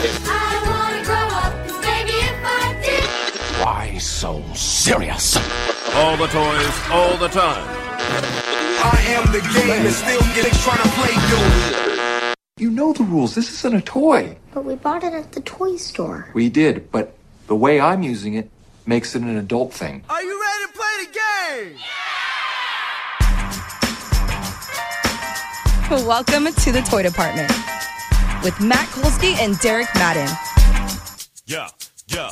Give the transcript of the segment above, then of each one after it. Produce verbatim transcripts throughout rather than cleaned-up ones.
I wanna grow up, 'cause maybe if I did. Why so serious? All the toys, all the time. I am the game and still getting trying to play good. You know the rules. This isn't a toy. But we bought it at the toy store. We did, but the way I'm using it makes it an adult thing. Are you ready to play the game? Welcome to the Toy Department with Matt Kolsky and Derek Madden. Yeah, yeah.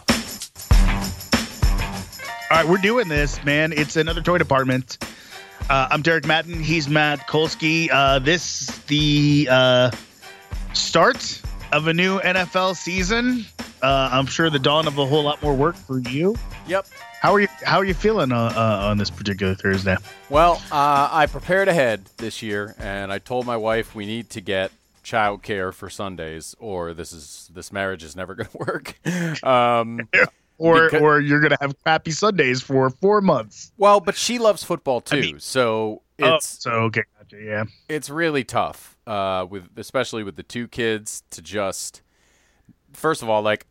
All right, we're doing this, man. It's another Toy Department. Uh, I'm Derek Madden. He's Matt Kolsky. Uh, this the uh, start of a new N F L season. Uh, I'm sure the dawn of a whole lot more work for you. Yep. How are you? How are you feeling uh, uh, on this particular Thursday? Well, uh, I prepared ahead this year, and I told my wife we need to get childcare for Sundays, or this is this marriage is never going to work. Um, or because, or you're going to have crappy Sundays for four months. Well, but she loves football too, I mean, so it's oh, so okay, gotcha, yeah. It's really tough, uh, with especially with the two kids to just. First of all, like,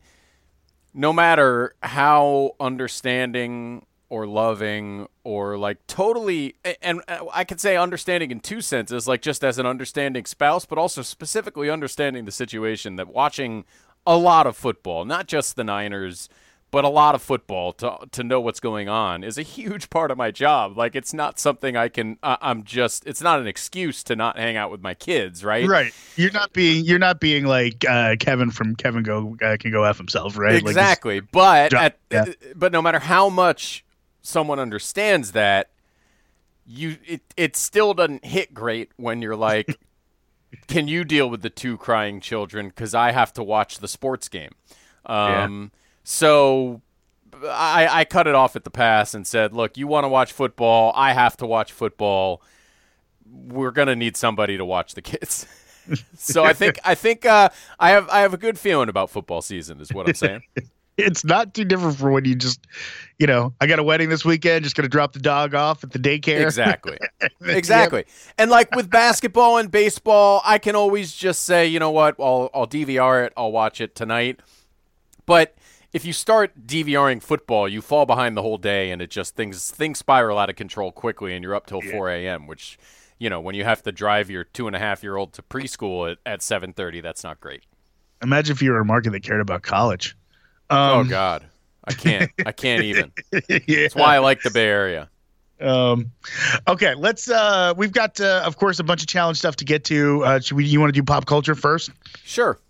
no matter how understanding or loving or like totally, and I could say understanding in two senses, like just as an understanding spouse, but also specifically understanding the situation that watching a lot of football, not just the Niners, but a lot of football to to know what's going on is a huge part of my job. Like, it's not something I can, uh, I'm just, it's not an excuse to not hang out with my kids, right? Right. You're not being, you're not being like uh, Kevin from Kevin Go uh, Can Go F himself, right? Exactly. Like but job, at, yeah. but no matter how much someone understands that, you it, it still doesn't hit great when you're like, can you deal with the two crying children? Because I have to watch the sports game. Um, yeah. So I, I cut it off at the pass and said, look, you want to watch football. I have to watch football. We're going to need somebody to watch the kids. So I think I think uh, I have I have a good feeling about football season is what I'm saying. It's not too different from when you just, you know, I got a wedding this weekend, just going to drop the dog off at the daycare. Exactly. Exactly. Yep. And like with basketball and baseball, I can always just say, you know what, I'll, I'll D V R it. I'll watch it tonight. But if you start DVRing football, you fall behind the whole day, and it just things things spiral out of control quickly, and you're up till yeah. four a.m., which, you know, when you have to drive your two-and-a-half-year-old to preschool at, at seven thirty, that's not great. Imagine if you were a market that cared about college. Um, oh, God. I can't. I can't even. yeah. That's why I like the Bay Area. Um, okay, let's uh, – we've got, uh, of course, a bunch of challenge stuff to get to. Uh, should we? You want to do pop culture first? Sure.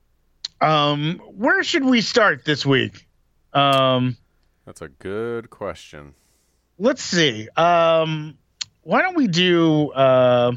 Um, where should we start this week? Um, That's a good question. Let's see. Um, why don't we do? Uh,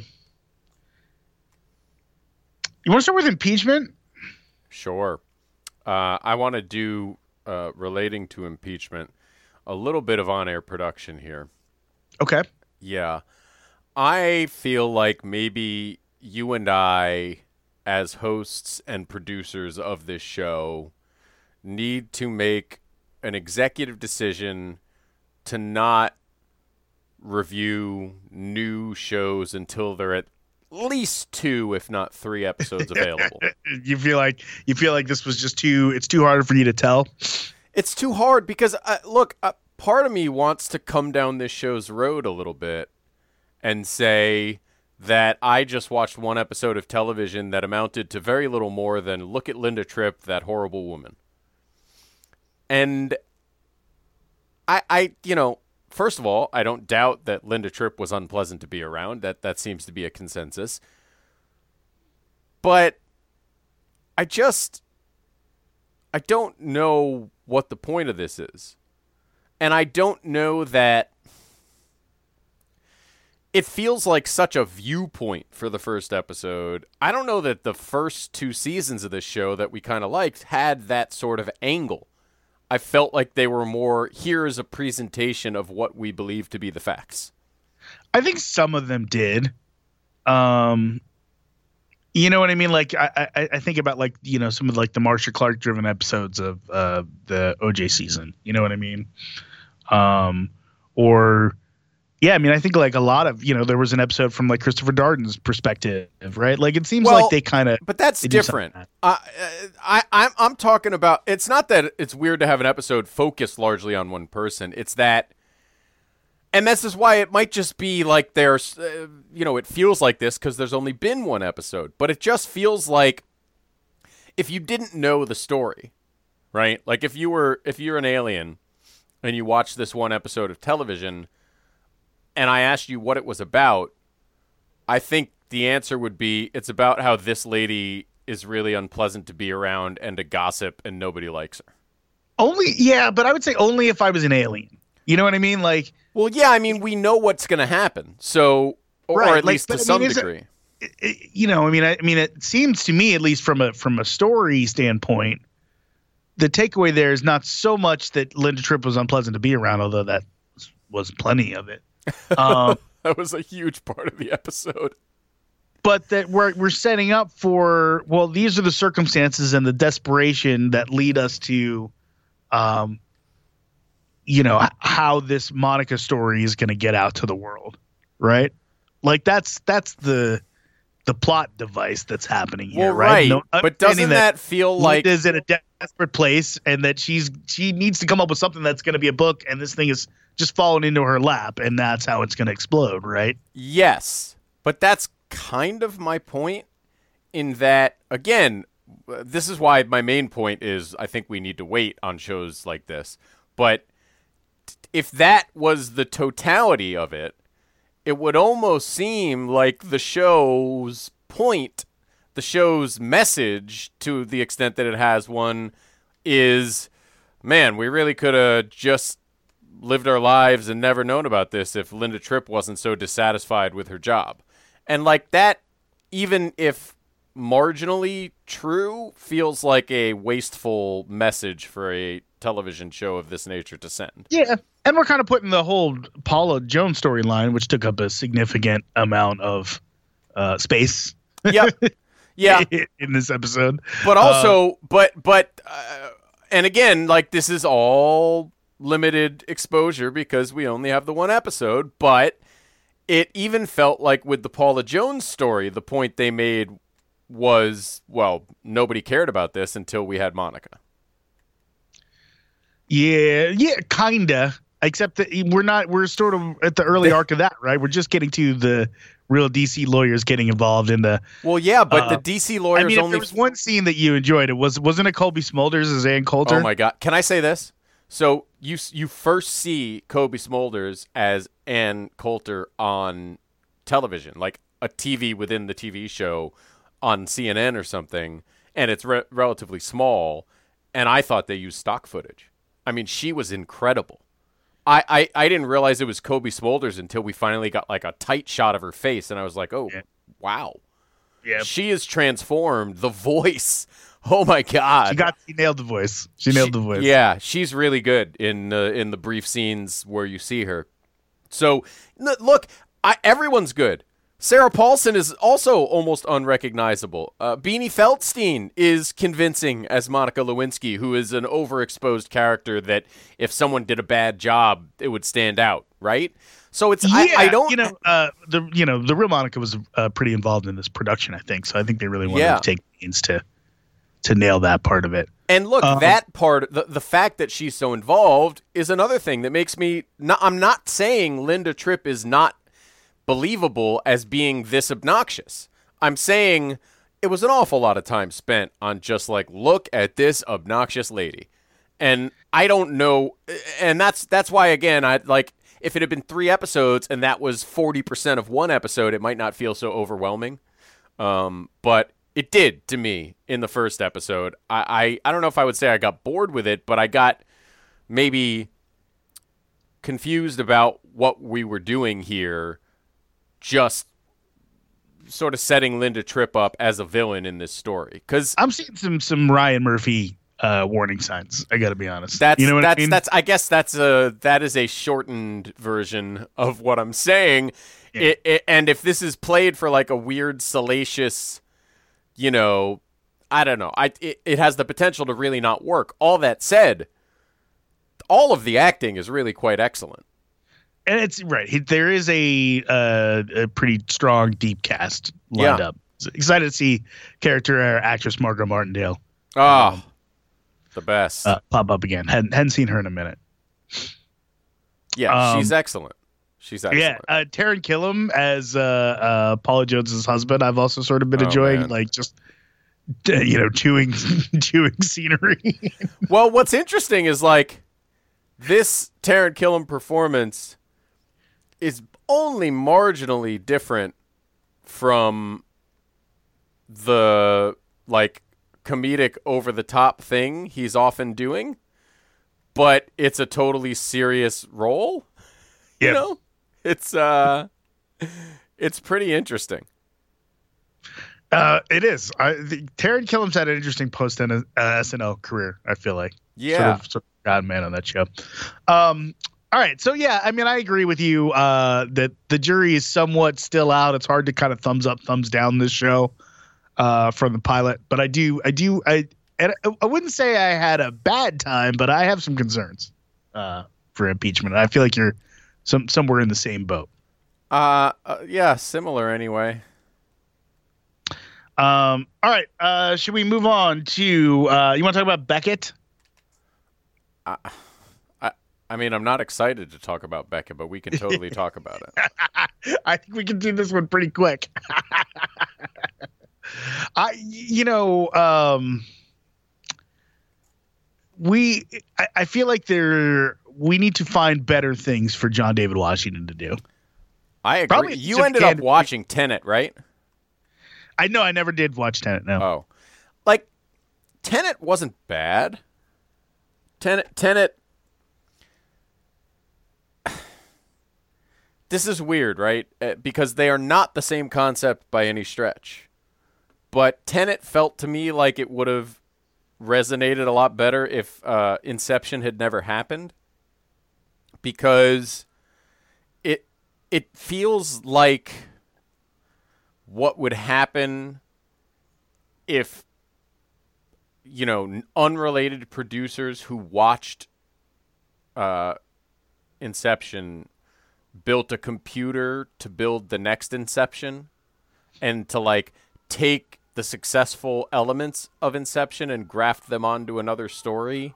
you want to start with impeachment? Sure. Uh, I want to do uh, relating to impeachment a little bit of on-air production here. Okay. Yeah, I feel like maybe you and I, as hosts and producers of this show, need to make an executive decision to not review new shows until they're at least two, if not three episodes available. You feel like you feel like this was just too, it's too hard for you to tell? It's too hard because, uh, look, uh, part of me wants to come down this show's road a little bit and say that I just watched one episode of television that amounted to very little more than look at Linda Tripp, that horrible woman. And I, I, you know, first of all, I don't doubt that Linda Tripp was unpleasant to be around. That that seems to be a consensus. But I just, I don't know what the point of this is. And I don't know that it feels like such a viewpoint for the first episode. I don't know that the first two seasons of this show that we kind of liked had that sort of angle. I felt like they were more, here is a presentation of what we believe to be the facts. I think some of them did. Um, you know what I mean? Like, I, I, I think about, like, you know, some of like the Marcia Clark driven episodes of uh, the O J season. You know what I mean? Um, or Yeah, I mean, I think like a lot of, you know, there was an episode from like Christopher Darden's perspective, right? Like it seems Well, like they kind of, But that's different. Uh, I, I, I'm talking about, it's not that it's weird to have an episode focused largely on one person. It's that, and this is why it might just be like there's, uh, you know, it feels like this because there's only been one episode. But it just feels like if you didn't know the story, right? Like if you were, if you're an alien and you watch this one episode of television and I asked you what it was about, I think the answer would be it's about how this lady is really unpleasant to be around and a gossip and nobody likes her. Only, yeah, but I would say only if I was an alien. You know what I mean? Like, well, yeah, I mean, we know what's going to happen. So, or, right, or at like, least to but, I some mean, is it- degree. it- it- you know, I mean, I, I mean, it seems to me, at least from a from a story standpoint, the takeaway there is not so much that Linda Tripp was unpleasant to be around, although that was plenty of it. Um, That was a huge part of the episode. but that we're we're setting up for, well, these are the circumstances and the desperation that lead us to, um, you know, h- how this Monica story is going to get out to the world, right? Like that's that's the the plot device that's happening here, Well, right? right. No- But doesn't understanding that feel like Linda's in a desperate place, and that she's she needs to come up with something that's going to be a book, and this thing is just falling into her lap, and that's how it's going to explode, right? yes, but that's kind of my point in that, again, uh, this is why my main point is I think we need to wait on shows like this. But t- if that was the totality of it, it would almost seem like the show's point, the show's message, to the extent that it has one, is, man, we really could have just lived our lives and never known about this if Linda Tripp wasn't so dissatisfied with her job. And like that, even if marginally true, feels like a wasteful message for a television show of this nature to send. Yeah, and we're kind of putting the whole Paula Jones storyline, which took up a significant amount of uh, space. Yeah, yeah. in this episode, But also, but but, uh, and again, like this is all limited exposure because we only have the one episode. But it even felt like with the Paula Jones story, the point they made was, well, nobody cared about this until we had Monica. yeah, yeah, kinda. Except that we're not. We're sort of at the early arc of that, right? We're just getting to the real D C lawyers getting involved in the. Well, yeah, but Uh, the D C lawyers I mean, if only. there was one scene that you enjoyed, it was wasn't it Colby Smulders as Ann Coulter? Oh my God! Can I say this? So you you first see Kobe Smulders as Ann Coulter on television, like a T V within the T V show on C N N or something, and it's re- relatively small. And I thought they used stock footage. I mean, she was incredible. I, I, I didn't realize it was Kobe Smulders until we finally got like a tight shot of her face, and I was like, oh, Yeah. wow. Yeah, She is transformed. The voice. Oh my God. she got she nailed the voice. She nailed the voice. Yeah, she's really good in uh, in the brief scenes where you see her. So n- look, I, everyone's good. Sarah Paulson is also almost unrecognizable. Uh, Beanie Feldstein is convincing as Monica Lewinsky, who is an overexposed character that if someone did a bad job, it would stand out, right? So it's Yeah, I, I don't you know uh, the you know the real Monica was uh, pretty involved in this production, I think. So I think they really wanted Yeah. to take pains to to nail that part of it. And look, Um, that part, the, the fact that she's so involved is another thing that makes me, not, I'm not saying Linda Tripp is not believable as being this obnoxious. I'm saying it was an awful lot of time spent on just like, look at this obnoxious lady. And I don't know, and that's that's why, again, I like, if it had been three episodes and that was forty percent of one episode, it might not feel so overwhelming. Um, but it did to me in the first episode. I, I, I don't know if I would say I got bored with it, but I got maybe confused about what we were doing here, just sort of setting Linda Tripp up as a villain in this story. Because I'm seeing some some Ryan Murphy uh, warning signs. I got to be honest. That's you know what that's I mean? that's I guess that's a that is a shortened version of what I'm saying. Yeah. It, it, and if this is played for like a weird salacious, you know, I don't know. I it, it has the potential to really not work. All that said, all of the acting is really quite excellent. And it's right. He, there is a uh, a pretty strong deep cast lined Yeah. up. So excited to see character uh, actress Margot Martindale Oh, the best. uh, pop up again. Hadn't hadn't seen her in a minute. yeah, um, she's excellent. She's excellent. Yeah, uh, Taron Killam as uh, uh, Paula Jones's husband. I've also sort of been Oh, enjoying, man. like just uh, you know, chewing chewing scenery. Well, what's interesting is like this Taron Killam performance is only marginally different from the like comedic over the top thing he's often doing, but it's a totally serious role. You Yeah. know? It's uh it's pretty interesting. Uh, it is. I, the, Taron Killam's had an interesting post uh, S N L career. I feel like, Yeah. sort of, sort of God man on that show. Um, all right, so yeah, I mean, I agree with you uh, that the jury is somewhat still out. It's hard to kind of thumbs up, thumbs down this show uh, from the pilot, but I do, I do, I, and I, I wouldn't say I had a bad time, but I have some concerns uh, for impeachment. I feel like you're some somewhere in the same boat. Uh, uh yeah, similar anyway. Um, all right. Uh, should we move on to, uh, you want to talk about Beckett? I I mean, I'm not excited to talk about Becca, but we can totally talk about it. I think we can do this one pretty quick. I, you know, um, we, I, I feel like there, we need to find better things for John David Washington to do. I agree. Probably You some ended up candid- watching Tenet, right? I know I never did watch Tenet. No. Oh, like Tenet wasn't bad. Tenet, Tenet. This is weird, right? Uh, Because they are not the same concept by any stretch. But Tenet felt to me like it would have resonated a lot better if uh, Inception had never happened. Because it it feels like what would happen if, you know, n- unrelated producers who watched uh, Inception built a computer to build the next Inception and to, like, take the successful elements of Inception and graft them onto another story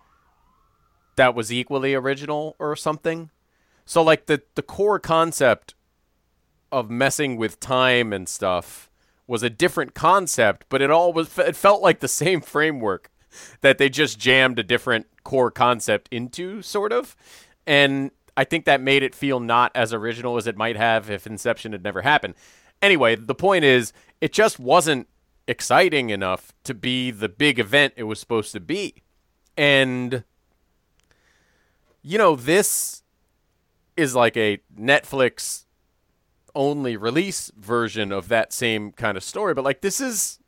that was equally original or something. So, like, the, the core concept of messing with time and stuff was a different concept, but it all was, it felt like the same framework that they just jammed a different core concept into, sort of. And I think that made it feel not as original as it might have if Inception had never happened. Anyway, the point is, it just wasn't exciting enough to be the big event it was supposed to be. And, you know, this is like a Netflix only release version of that same kind of story, but like this is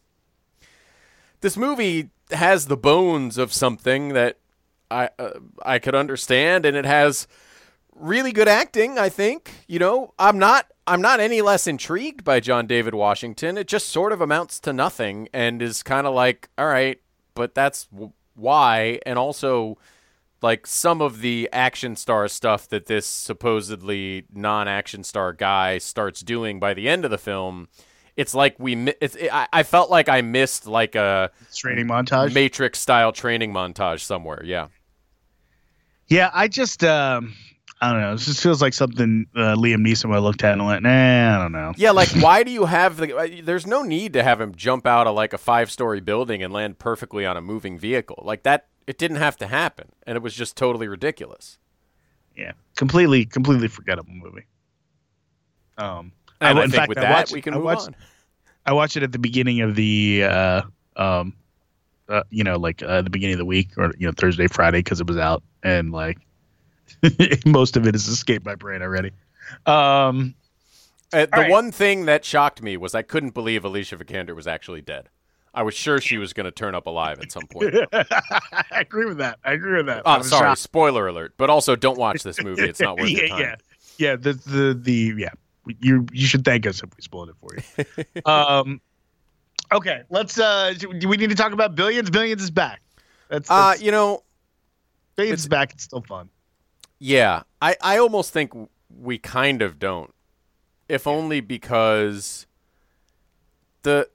this movie has the bones of something that I uh, I could understand, and it has really good acting. I think, you know, I'm not I'm not any less intrigued by John David Washington. It just sort of amounts to nothing and is kind of like, all right, but that's w- why. And also, like, some of the action star stuff that this supposedly non-action star guy starts doing by the end of the film, it's like we mi- it's it, I, I felt like I missed like a Training montage. Matrix style training montage somewhere. Yeah. Yeah, I just, um, I don't know. This just feels like something uh, Liam Neeson would have looked at and went, nah, I don't know. Yeah, like, why do you have the... There's no need to have him jump out of, like, a five-story building and land perfectly on a moving vehicle. Like, that, it didn't have to happen, and it was just totally ridiculous. Yeah, completely, completely forgettable movie. Um, And I, in think fact, with I that, watched- we can I move watched, on. I watched it at the beginning of the, uh, um, uh, you know, like uh, the beginning of the week or, you know, Thursday, Friday, because it was out. And, like, most of it has escaped my brain already. Um, Uh, the right. one thing that shocked me was I couldn't believe Alicia Vikander was actually dead. I was sure she was going to turn up alive at some point. I agree with that. I agree with that. Oh, I was sorry, shocked. spoiler alert. But also, don't watch this movie. It's not worth yeah, your time. Yeah, yeah. The the the yeah. You you should thank us if we spoiled it for you. um, okay, let's. Uh, do we need to talk about Billions? Billions is back. That's, Uh, that's you know, Billions it's- is back. It's still fun. Yeah, I, I almost think we kind of don't. If only because the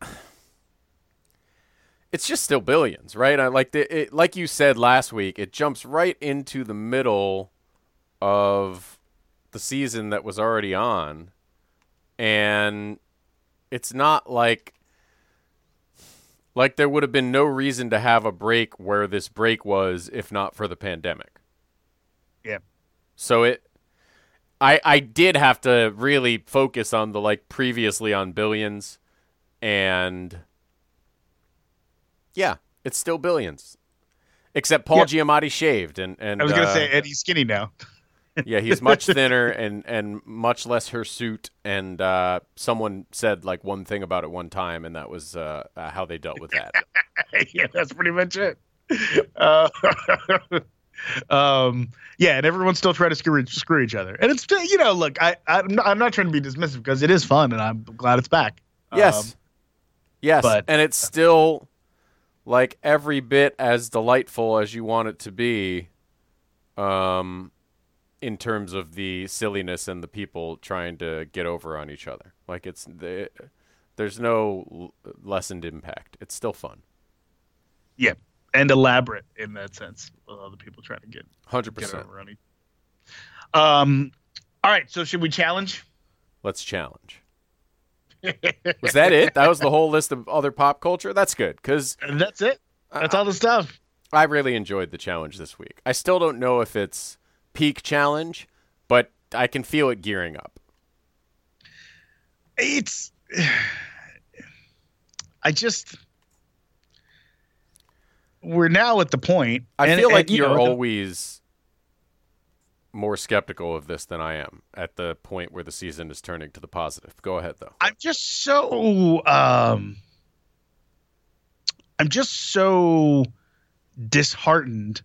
it's just still Billions, right? I like the, it, like you said last week, it jumps right into the middle of the season that was already on, and it's not like like there would have been no reason to have a break where this break was if not for the pandemic. Yeah. So it I I did have to really focus on the like previously on Billions, and yeah, it's still Billions. Except Paul Yeah. Giamatti shaved and, and I was gonna uh, say, and he's skinny now. yeah, he's much thinner and, and much less hirsute. And uh, someone said like one thing about it one time, and that was uh, uh, how they dealt with that. Yeah, that's pretty much it. Uh, um, yeah, and everyone's still trying to screw screw each other, and it's still, you know, look, I I'm not, I'm not trying to be dismissive because it is fun, and I'm glad it's back. Yes, Um, yes, but- and it's still like every bit as delightful as you want it to be. Um. In terms of the silliness and the people trying to get over on each other. Like, it's the, there's no l- lessened impact. It's still fun. yeah, and elaborate in that sense. Uh, the people trying to get one hundred get percent. over on each. Um, all right, so should we challenge? Let's challenge. Was that it? That was the whole list of other pop culture? That's good, because And that's it. That's all the stuff. I really enjoyed the challenge this week. I still don't know if it's peak challenge, but I can feel it gearing up. It's I just we're now at the point. I and- feel and, like you you're know, the- always more skeptical of this than I am at the point where the season is turning to the positive. Go ahead, though. I'm just so um I'm just so disheartened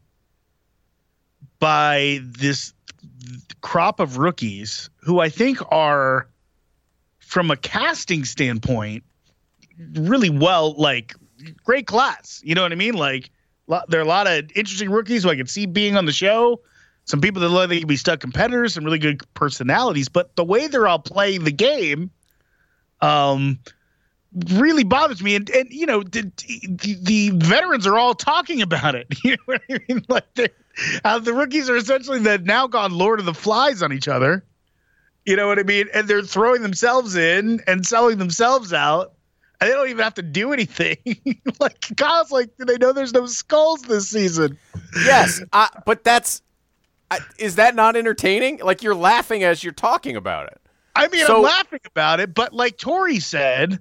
by this crop of rookies who I think are, from a casting standpoint, really well, like great class. You know what I mean? Like lo- there are a lot of interesting rookies who I could see being on the show. Some people that look like they could be stud competitors, some really good personalities, but the way they're all playing the game, um, really bothers me. And, and you know, the, the, the veterans are all talking about it. You know what I mean? Like they're, uh, the rookies are essentially the now gone Lord of the Flies on each other. You know what I mean? And they're throwing themselves in and selling themselves out. And they don't even have to do anything. Like Kyle's like, do they know there's no skulls this season? Yes, I, but that's I, is that not entertaining? Like, you're laughing as you're talking about it. I mean, So- I'm laughing about it, but like Tori said,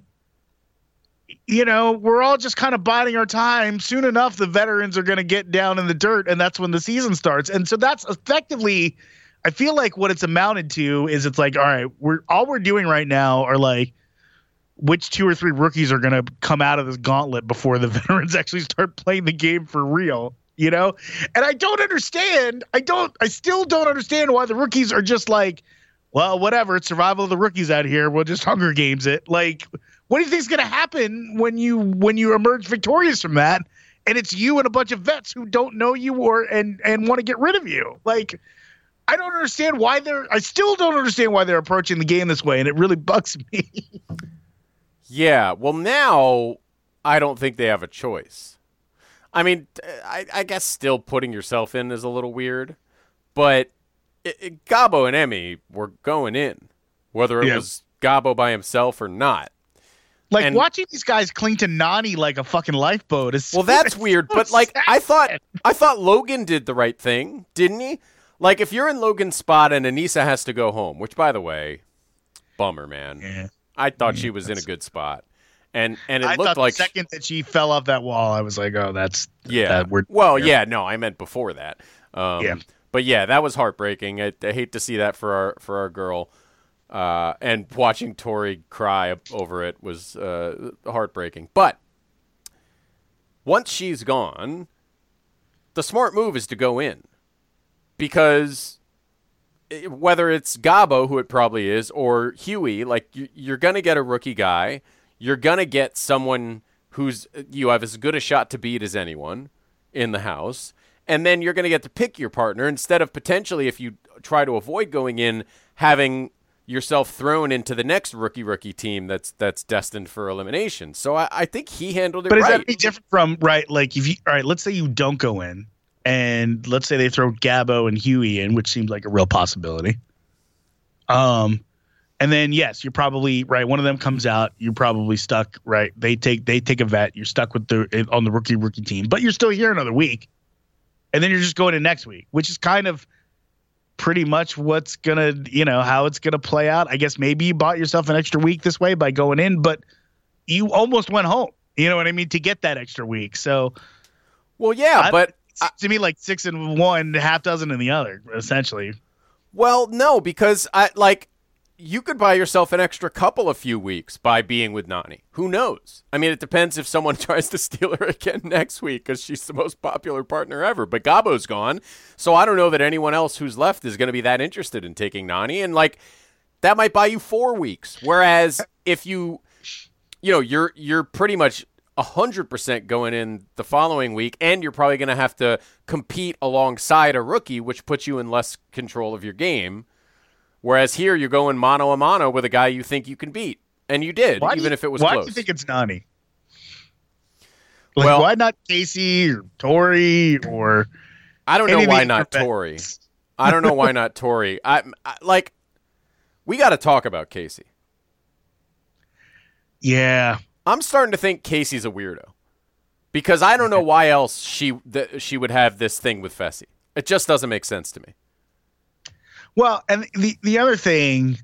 you know, we're all just kind of biding our time. Soon enough, the veterans are going to get down in the dirt, and that's when the season starts. And so that's effectively, I feel like what it's amounted to is it's like, all right, we're all we're doing right now are like, which two or three rookies are going to come out of this gauntlet before the veterans actually start playing the game for real, you know? And I don't understand. I don't, I still don't understand why the rookies are just like, well, whatever, it's survival of the rookies out here. We'll just Hunger Games it. Like, what do you think's going to happen when you, when you emerge victorious from that? And it's you and a bunch of vets who don't know you or, and, and want to get rid of you. Like, I don't understand why they're, I still don't understand why they're approaching the game this way. And it really bugs me. Yeah, well, now I don't think they have a choice. I mean, I, I guess still putting yourself in is a little weird, but it, it, Gabo and Emmy were going in, whether it Yeah. was Gabo by himself or not. Like, And- watching these guys cling to Nani like a fucking lifeboat is Well, that's it's weird, so but like sad. I thought, I thought Logan did the right thing, didn't he? Like, if you're in Logan's spot and Anissa has to go home, which, by the way, bummer, man. Yeah. I thought she was in a good spot, and and it I looked thought like the second that she fell off that wall, I was like, oh, that's yeah. that we're well, yeah, no, I meant before that. Um, Yeah. But yeah, that was heartbreaking. I, I hate to see that for our for our girl, uh, and watching Tori cry over it was uh, heartbreaking. But once she's gone, the smart move is to go in, because whether it's Gabo, who it probably is, or Huey, like you, you're going to get a rookie guy. You're going to get someone who's you have as good a shot to beat as anyone in the house. and then you're going to get to pick your partner instead of potentially, if you try to avoid going in, having yourself thrown into the next rookie rookie team that's that's destined for elimination. So I, I think he handled it but right. But is that any different from, right, like if you, all right, let's say you don't go in, and let's say they throw Gabo and Huey in, which seems like a real possibility. Um, and then yes, you're probably right. One of them comes out, you're probably stuck, right? They take they take a vet, you're stuck with the on the rookie rookie team, but you're still here another week, and then you're just going in next week, which is kind of pretty much what's gonna, you know, how it's gonna play out. I guess maybe you bought yourself an extra week this way by going in, but you almost went home. You know what I mean, to get that extra week. So, well, yeah, I, but I, to me, like six in one, half dozen in the other, essentially. Well, no, because I like you could buy yourself an extra couple of few weeks by being with Nany. Who knows? I mean, it depends if someone tries to steal her again next week because she's the most popular partner ever. But Gabo's gone, so I don't know that anyone else who's left is going to be that interested in taking Nany. And like that might buy you four weeks. Whereas if you, you know, you're you're pretty much a hundred percent going in the following week, and you're probably going to have to compete alongside a rookie, which puts you in less control of your game. Whereas here, you're going mano a mano with a guy you think you can beat. And you did, why even you, if it was why close. Why do you think it's Nany? Like, well, why not Casey or Tori or... I don't know why not Tori. I don't know why not Tori. I, I Like, we got to talk about Casey. Yeah. I'm starting to think Casey's a weirdo. Because I don't know why else she th- she would have this thing with Fessy. It just doesn't make sense to me. Well, and the, the other thing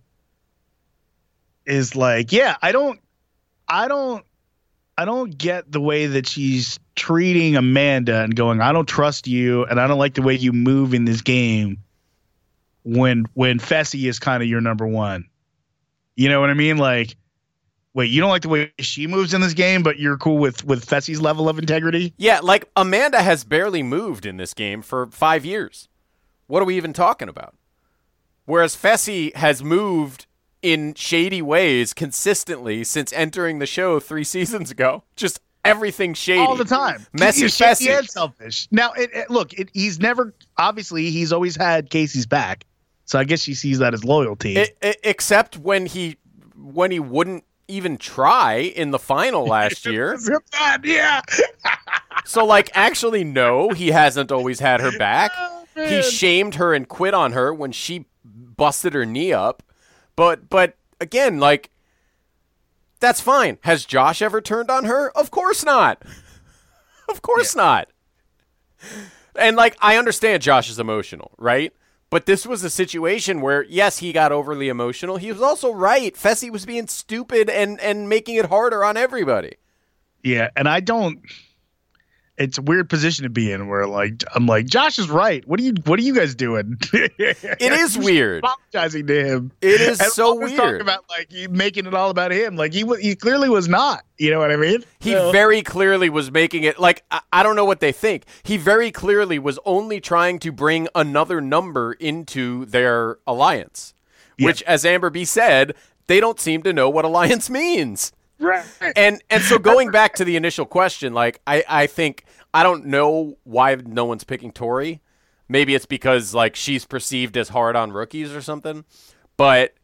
is like, yeah, I don't, I don't, I don't get the way that she's treating Amanda and going, I don't trust you, and I don't like the way you move in this game when when Fessy is kind of your number one. You know what I mean? Like, wait, you don't like the way she moves in this game, but you're cool with with Fessy's level of integrity? Yeah, like Amanda has barely moved in this game for five years. What are we even talking about? Whereas Fessy has moved in shady ways consistently since entering the show three seasons ago. Just everything shady. All the time. Messy he's Fessy. And selfish. Now, it, it, look, it, he's never, obviously, he's always had Casey's back. So I guess she sees that as loyalty. It, it, except when he when he wouldn't even try in the final last year. Yeah. So, like, actually, no, he hasn't always had her back. Oh, he shamed her and quit on her when she busted her knee up. But, but again, like, that's fine. Has Josh ever turned on her? Of course not. Of course yeah. not. And, like, I understand Josh is emotional, right? But this was a situation where, yes, he got overly emotional. He was also right. Fessy was being stupid and, and making it harder on everybody. Yeah, and I don't... It's a weird position to be in where, like, I'm like, Josh is right. What are you What are you guys doing? It is weird. Apologizing to him. It is and so we're weird. Talking about, like, he making it all about him. Like, he, he clearly was not. You know what I mean? He so. very clearly was making it, like, I, I don't know what they think. He very clearly was only trying to bring another number into their alliance, yeah. which, as Amber B said, they don't seem to know what alliance means. Right. And and so going back to the initial question, like, I, I think, I don't know why no one's picking Tori. Maybe it's because, like, she's perceived as hard on rookies or something. But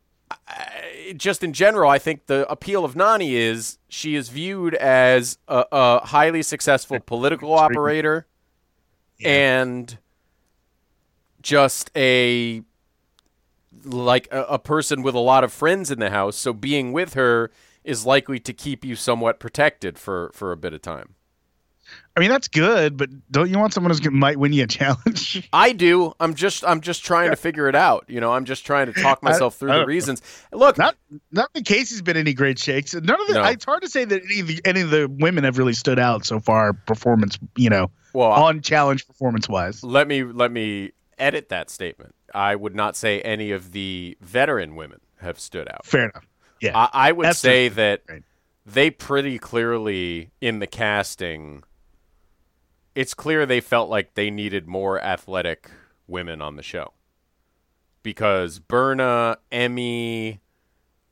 I, just in general, I think the appeal of Nany is she is viewed as a, a highly successful political operator yeah. and just a, like, a, a person with a lot of friends in the house. So being with her is likely to keep you somewhat protected for, for a bit of time. I mean, that's good, but don't you want someone who might win you a challenge? I do. I'm just I'm just trying to figure it out. You know, I'm just trying to talk myself through the reasons. Look, not not that Casey's been any great shakes. None of the. No. It's hard to say that any of the any of the women have really stood out so far, performance. You know, well, on challenge performance wise. Let me let me edit that statement. I would not say any of the veteran women have stood out. Fair enough. Yeah, I, I would That's say the, that right. they pretty clearly in the casting. It's clear they felt like they needed more athletic women on the show because Berna, Emmy,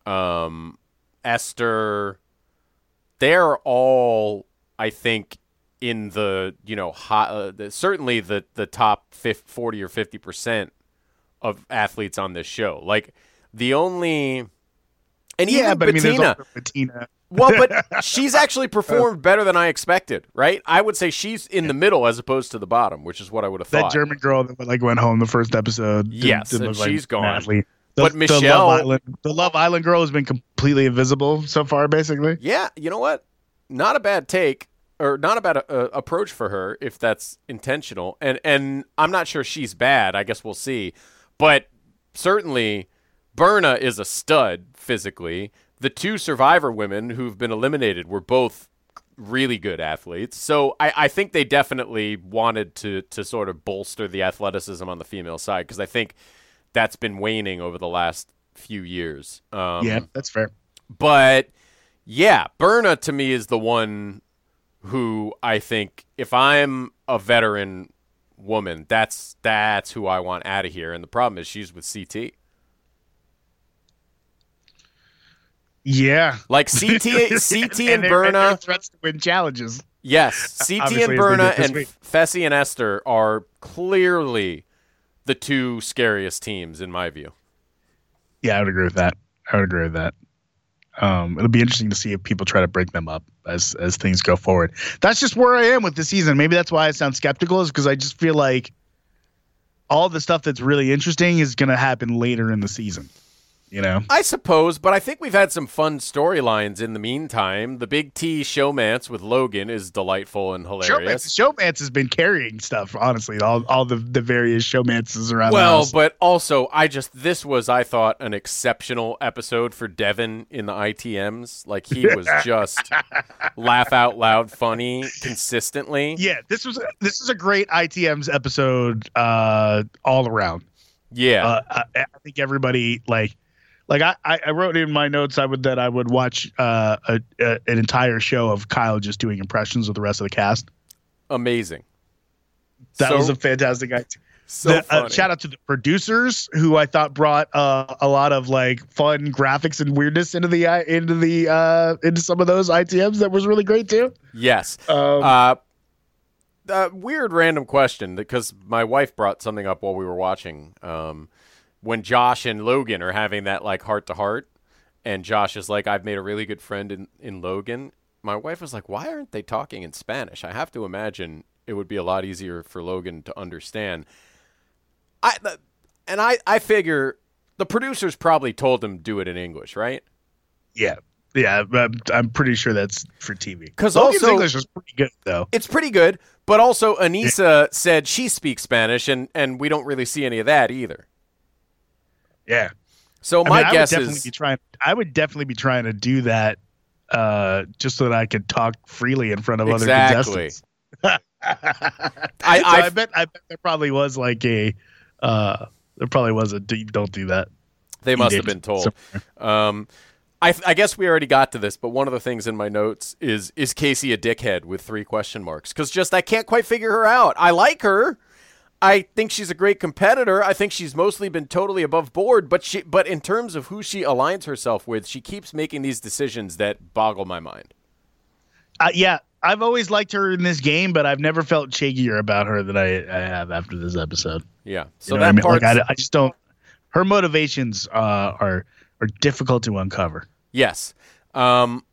um, Esther, they're all, I think, in the, you know, hot, uh, the, certainly the, the top fifty, forty or fifty percent of athletes on this show. Like, the only... And yeah, even but Bettina... I mean, there's also Bettina. Well, but she's actually performed better than I expected, right? I would say she's in the middle as opposed to the bottom, which is what I would have thought. That German girl that like went home the first episode. Didn't, yes, didn't and look she's like gone. Natalie. The, But the Michelle... Love Island, the Love Island girl has been completely invisible so far, basically. Yeah, you know what? Not a bad take, or not a bad uh, approach for her if that's intentional. And and I'm not sure she's bad. I guess we'll see. But certainly, Berna is a stud physically. The two Survivor women who've been eliminated were both really good athletes. So I, I think they definitely wanted to to sort of bolster the athleticism on the female side, because I think that's been waning over the last few years. Um, Yeah, that's fair. But yeah, Berna to me is the one who I think, if I'm a veteran woman, that's that's who I want out of here. And the problem is she's with C T. Yeah, Like C T, C T and, and Berna. threats to win challenges. Yes, C T Obviously, and as they Berna did this and week. Fessy and Esther are clearly the two scariest teams in my view. Yeah, I would agree with that. I would agree with that. Um, it'll be interesting to see if people try to break them up as as things go forward. That's just where I am with the season. Maybe that's why I sound skeptical, is because I just feel like all the stuff that's really interesting is going to happen later in the season. You know, I suppose, but I think we've had some fun storylines in the meantime. The Big T showmance with Logan is delightful and hilarious. Showmance, Showmance has been carrying stuff, honestly, all all the, the various showmances around the Well, house. but also, I just, this was, I thought, an exceptional episode for Devin in the I T Ms. Like, he was just laugh out loud funny consistently. Yeah, this was this is a great I T Ms episode uh, all around. Yeah. Uh, I, I think everybody like. Like I, I wrote in my notes, I would that I would watch uh, a, a, an entire show of Kyle just doing impressions of the rest of the cast. Amazing. That So- was a fantastic idea. So The- uh, funny. shout out to the producers who I thought brought uh, a lot of like fun graphics and weirdness into the uh, into the uh, into some of those I T Ms. That was really great too. Yes. Um, uh, uh, weird random question, because my wife brought something up while we were watching. Um, when Josh and Logan are having that like heart to heart, and Josh is like, I've made a really good friend in, in Logan. My wife was like, why aren't they talking in Spanish? I have to imagine it would be a lot easier for Logan to understand. I the, And I, I figure the producers probably told him do it in English, right? Yeah, yeah, I'm, I'm pretty sure that's for T V. 'Cause Logan's also- English was pretty good though. It's pretty good, but also Anissa said she speaks Spanish, and, and we don't really see any of that either. Yeah. So I my mean, I guess would definitely is be trying. I would definitely be trying to do that, uh, just so that I could talk freely in front of Exactly. other contestants. I, So I, I bet. I bet there probably was like a. Uh, there probably was a. Don't do that. they must have engage been told. somewhere. Um, I, I guess we already got to this, but one of the things in my notes is is Casey a dickhead with three question marks? Because just I can't quite figure her out. I like her. I think she's a great competitor. I think she's mostly been totally above board, but she but in terms of who she aligns herself with, she keeps making these decisions that boggle my mind. Uh, yeah, I've always liked her in this game, but I've never felt shakier about her than I, I have after this episode. Yeah. So You know that what I mean? part, Like, I, I just don't. Her motivations uh, are are difficult to uncover. yes. Um,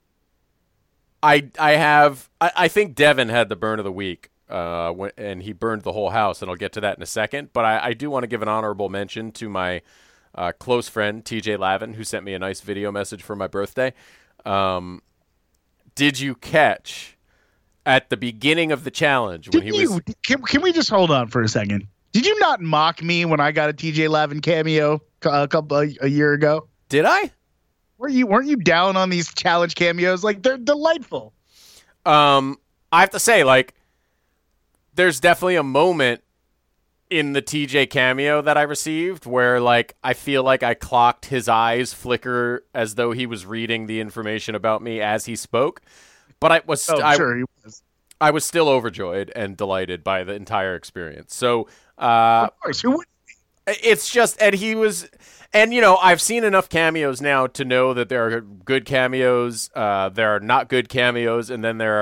I I have I, I think Devin had the burn of the week. Uh, when, and he burned the whole house, and I'll get to that in a second. But I, I do want to give an honorable mention to my uh, close friend, T J Lavin, who sent me a nice video message for my birthday. Um, did you catch at the beginning of the challenge when Did he you? was... Can, can we just hold on for a second? Did you not mock me when I got a T J Lavin cameo a couple a, a year ago? Did I? Were you weren't you down on these challenge cameos? Like, they're delightful. Um, I have to say, like, there's definitely a moment in the T J cameo that I received where, like, I feel like I clocked his eyes flicker as though he was reading the information about me as he spoke. But I was, Oh, I, sure he was. I was still overjoyed and delighted by the entire experience. So, uh, Of course, who would? it's just, and he was, and you know, I've seen enough cameos now to know that there are good cameos, uh, there are not good cameos, and then there are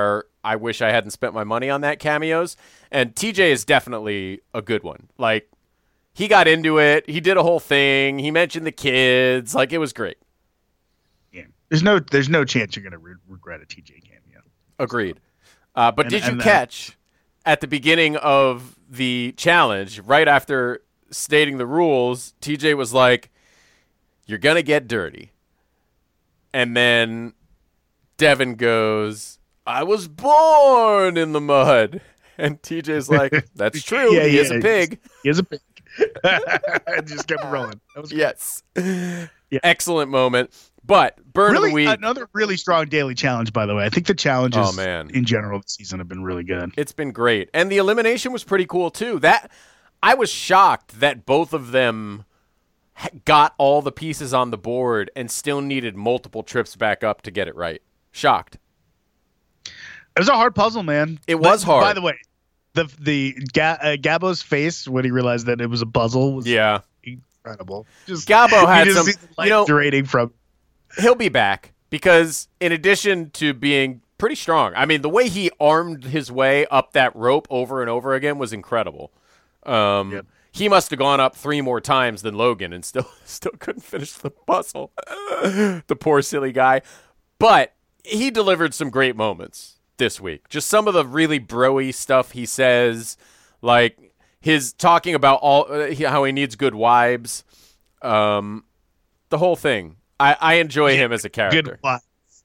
I wish I hadn't spent my money on that cameos. And T J is definitely a good one. Like, he got into it. He did a whole thing. He mentioned the kids. Like, it was great. Yeah. There's no there's no chance you're going to re- regret a T J cameo. Agreed. Uh, but And- did you and that- catch at the beginning of the challenge, right after stating the rules, T J was like, you're going to get dirty. And then Devin goes, I was born in the mud. And T J's like, that's true. Yeah, he yeah, is a pig. He is a pig. Just kept rolling. That was Yes. Excellent moment. But burn really of the week. another really strong daily challenge, by the way. I think the challenges Oh, man. in general this season have been really good. It's been great. And the elimination was pretty cool, too. That I was shocked that both of them ha- got all the pieces on the board and still needed multiple trips back up to get it right. Shocked. It was a hard puzzle, man. It was But, hard. By the way, the the Ga- uh, Gabo's face when he realized that it was a puzzle was Yeah. incredible. Just, Gabo you had just some, see the light you know, derating from. he'll be back because in addition to being pretty strong, I mean, the way he armed his way up that rope over and over again was incredible. Um, Yep. He must have gone up three more times than Logan and still still couldn't finish the puzzle. The poor silly guy. But he delivered some great moments this week. Just some of the really bro-y stuff he says, like his talking about all uh, he- how he needs good wives. Um, the whole thing. I, I enjoy him as a character. Good plot.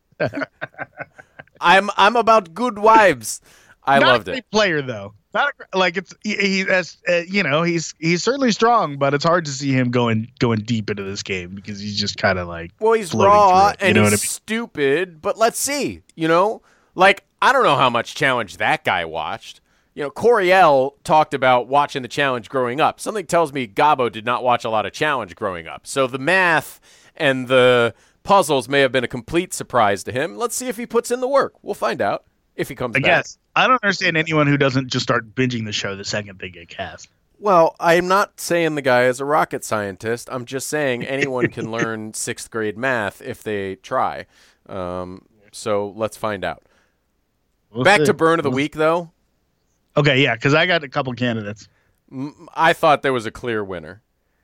I'm I'm about good wives. I Not loved a it. great player though. Not a, gr- like it's he, he as uh, you know he's he's certainly strong, but it's hard to see him going going deep into this game because he's just kind of like Well, he's floating raw through it, you and know he's what I mean? stupid, but let's see. You know, like I don't know how much challenge that guy watched. You know, Coriel talked about watching the challenge growing up. Something tells me Gabo did not watch a lot of challenge growing up. So the math and the puzzles may have been a complete surprise to him. Let's see if he puts in the work. We'll find out if he comes I back. guess I don't understand anyone who doesn't just start binging the show the second they get cast. Well, I'm not saying the guy is a rocket scientist. I'm just saying anyone can learn sixth grade math if they try. Um, so let's find out. We'll Back see. to burn of the We'll- week, though. Okay, yeah, because I got a couple candidates. I thought there was a clear winner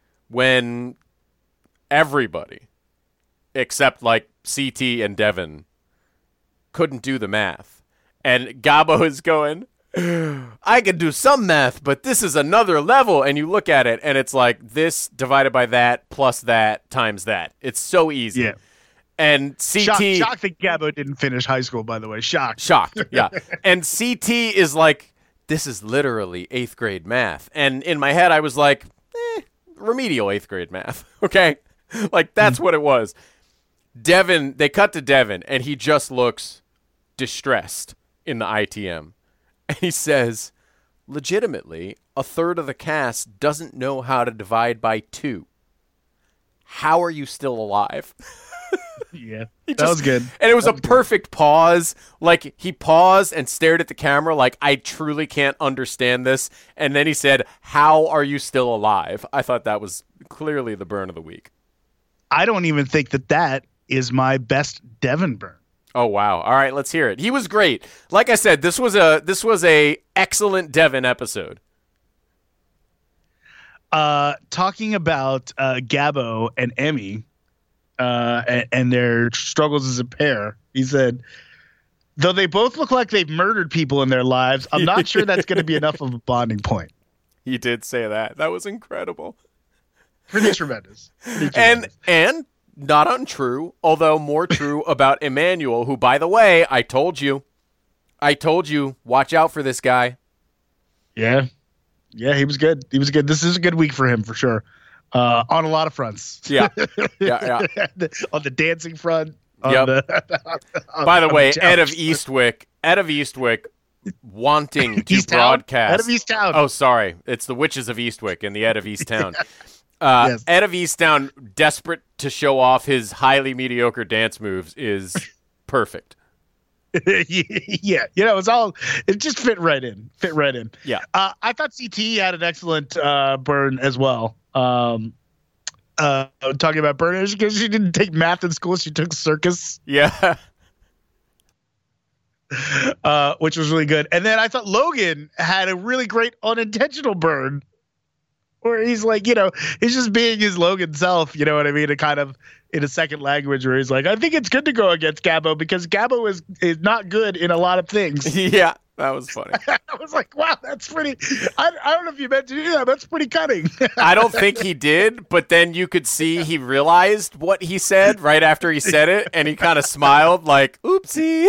when everybody, except like C T and Devin, couldn't do the math. And Gabo is going, I can do some math, but this is another level. And you look at it, and it's like this divided by that plus that times that. It's so easy. Yeah. And C T... Shocked, shocked that Gabo didn't finish high school, by the way. Shocked. Shocked, yeah. And C T is like, this is literally eighth grade math. And in my head, I was like, eh, remedial eighth grade math, okay? Like, that's what it was. Devin, they cut to Devin, and he just looks distressed in the I T M. And he says, legitimately, a third of the cast doesn't know how to divide by two. How are you still alive? Yeah, He that just- was good. And it was That a was good. perfect pause. Like, he paused and stared at the camera like, I truly can't understand this. And then he said, how are you still alive? I thought that was clearly the burn of the week. I don't even think that that is my best Devin burn. Oh, wow. All right, let's hear it. He was great. Like I said, this was a this was a excellent Devin episode. Uh, talking about uh, Gabo and Emmy uh, and, and their struggles as a pair, he said, though they both look like they've murdered people in their lives, I'm not sure that's going to be enough of a bonding point. He did say that. That was incredible. Pretty tremendous. Pretty And tremendous. and not untrue, although more true about Emmanuel, who, by the way, I told you, I told you, watch out for this guy. Yeah. Yeah, he was good. He was good. This is a good week for him, for sure. Uh, on a lot of fronts. Yeah, yeah, yeah. On the dancing front. On Yep. the, on- By the on way, challenge Ed of front. Eastwick, Ed of Eastwick, wanting to East Town? broadcast. Ed of East Town. Oh, sorry, it's the Witches of Eastwick and the Ed of East Town. Uh, Yes. Ed of East Town, desperate to show off his highly mediocre dance moves, is perfect. Yeah, you know, it's all it just fit right in, fit right in. Yeah. uh, I thought C T had an excellent uh, burn as well. Um, uh, talking about burn because she didn't take math in school, she took circus. Yeah, uh, which was really good. And then I thought Logan had a really great unintentional burn where he's like, you know, he's just being his Logan self, you know what I mean? A kind of in a second language where he's like, I think it's good to go against Gabo because Gabo is, is not good in a lot of things. Yeah, that was funny. I was like, wow, that's pretty. I, I don't know if you meant to do that. That's pretty cutting. I don't think he did, but then you could see he realized what he said right after he said it, and he kind of smiled like, oopsie.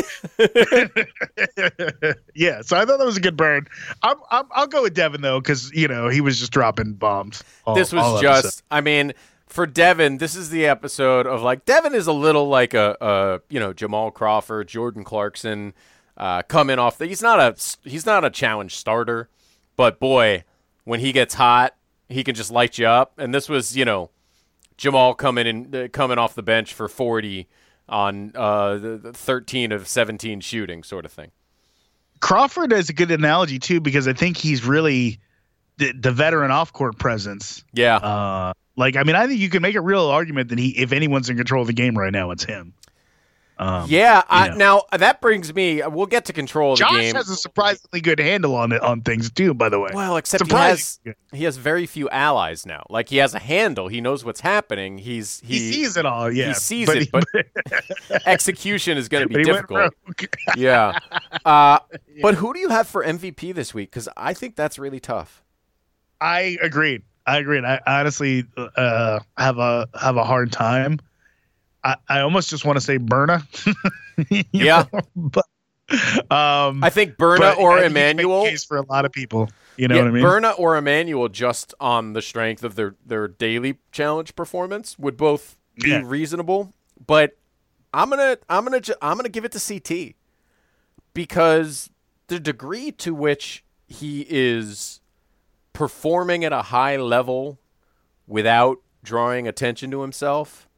Yeah, so I thought that was a good burn. I'm, I'm, I'll go with Devin, though, because, you know, he was just dropping bombs. All, this was all just, episode. I mean, for Devin, this is the episode of, like, Devin is a little like a, a you know, Jamal Crawford, Jordan Clarkson, Uh, coming off the, he's not a he's not a challenge starter, but boy, when he gets hot, he can just light you up. And this was, you know, Jamal coming in uh, coming off the bench for forty on uh, the, the thirteen of seventeen shooting sort of thing. Crawford is a good analogy too because I think he's really the, the veteran off court presence. Yeah, Uh, like I mean, I think you can make a real argument that he, if anyone's in control of the game right now, it's him. Um, yeah. I, know. now that brings me. We'll get to control of Josh the game. has a surprisingly good handle on it on things too. By the way, Well, except he has he has very few allies now. Like he has a handle. He knows what's happening. He's he, he sees it all. Yeah, he sees but it, he- but execution is going to but be he went difficult. rogue. Yeah. Uh, but who do you have for M V P this week? Because I think that's really tough. I agreed. I agreed. I honestly uh, have a have a hard time. I, I almost just want to say Berna. You Yeah. know? But um, I think Berna but or I think you can make a Emmanuel. case for a lot of people. You know Yeah, what I mean? Berna or Emmanuel, just on the strength of their, their daily challenge performance, would both be Yeah. reasonable. But I'm gonna I'm gonna ju- I'm gonna give it to C T because the degree to which he is performing at a high level without drawing attention to himself,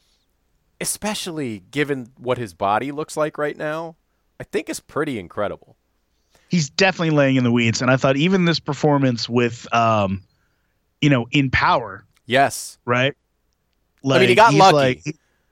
especially given what his body looks like right now, I think is pretty incredible. He's definitely laying in the weeds, and I thought even this performance with, um, you know, in power, Yes. right? I mean, he got he's lucky. like-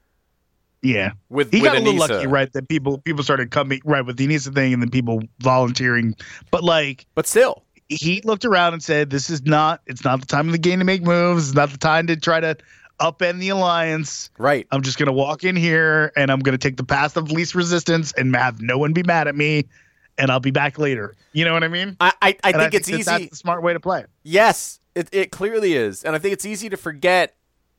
yeah, With he with got a little Anissa. lucky, right? That people people started coming right with the Anissa thing, and then people volunteering. But like, But still. he looked around and said, "This is not. It's not the time of the game to make moves. It's not the time to try to upend the alliance. Right. I'm just gonna walk in here and I'm gonna take the path of least resistance and have no one be mad at me, and I'll be back later. You know what I mean? I, I, I And think it's that easy. That's the smart way to play. Yes, it, it clearly is. And I think it's easy to forget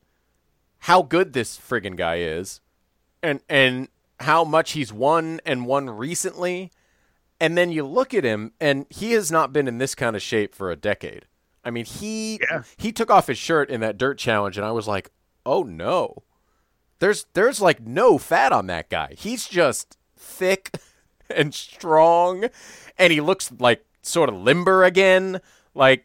how good this friggin' guy is and and how much he's won and won recently. And then you look at him, and he has not been in this kind of shape for a decade. I mean, he Yeah. he took off his shirt in that dirt challenge, and I was like, oh, no. There's there's like no fat on that guy. He's just thick and strong, and he looks like sort of limber again. Like,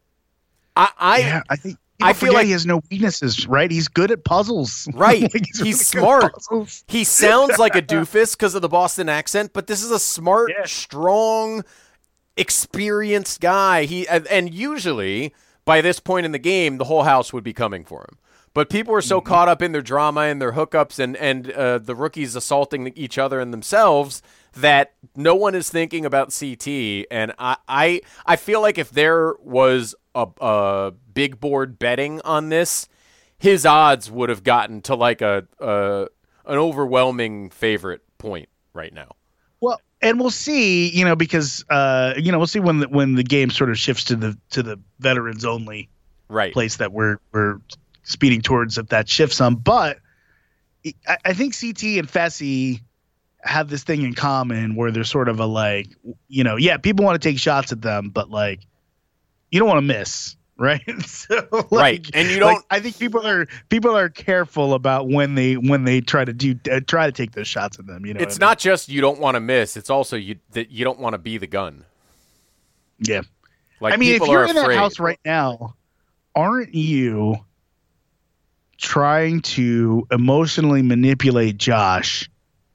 I I Yeah, I think people I feel forget like- he has no weaknesses. Right? He's good at puzzles. Right. Like, he's really good at smart. puzzles. He sounds like a doofus because of the Boston accent, but this is a smart, Yeah. strong, experienced guy. He and, and usually by this point in the game, the whole house would be coming for him. But people are so Mm-hmm. caught up in their drama and their hookups and and uh, the rookies assaulting each other and themselves that no one is thinking about C T. And I I, I feel like if there was a, a big board betting on this, his odds would have gotten to like a, a an overwhelming favorite point right now. Well, and we'll see, you know, because uh, you know, we'll see when the, when the game sort of shifts to the to the veterans only Right. place that we're we're speeding towards, if that shifts some. But I, I think C T and Fessy have this thing in common where they're sort of a like, you know, yeah, people want to take shots at them, but like, you don't want to miss. Right. So, like, Right. And you like, don't- I think people are people are careful about when they when they try to do uh, try to take those shots at them. You know, It's what I not just you don't want to miss, it's also you that you don't want to be the gun. mean? Yeah. Like I mean, if people you're are in afraid. that house right now, aren't you trying to emotionally manipulate Josh